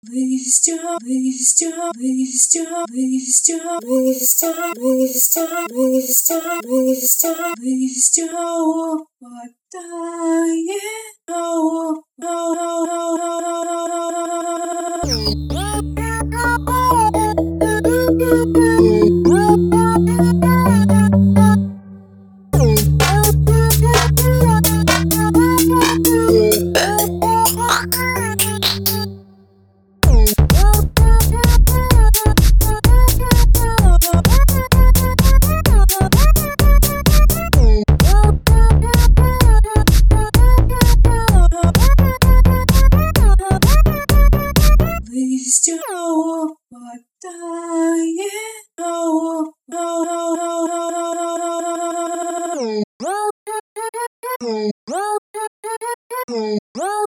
Please don't, please don't, please don't, please don't, please don't, please don't, please don't, please don't, please don't, but dying. Oh, please don't, but dying. Oh,